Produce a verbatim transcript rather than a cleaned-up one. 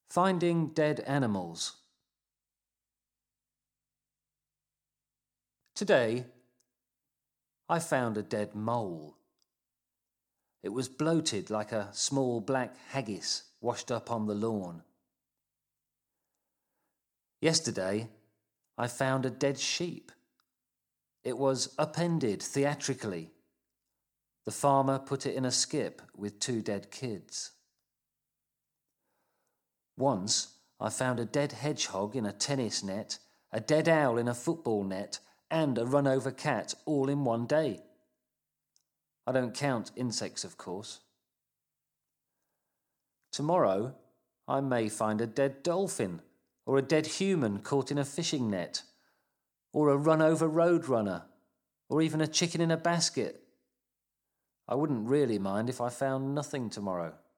Finding dead animals. Today, I found a dead mole. It was bloated like a small black haggis washed up on the lawn. Yesterday, I found a dead sheep. It was upended theatrically. The farmer put it in a skip with two dead kids. Once, I found a dead hedgehog in a tennis net, a dead owl in a football net, and a run-over cat all in one day. I don't count insects, of course. Tomorrow, I may find a dead dolphin, or a dead human caught in a fishing net, or a run-over roadrunner, or even a chicken in a basket. I wouldn't really mind if I found nothing tomorrow.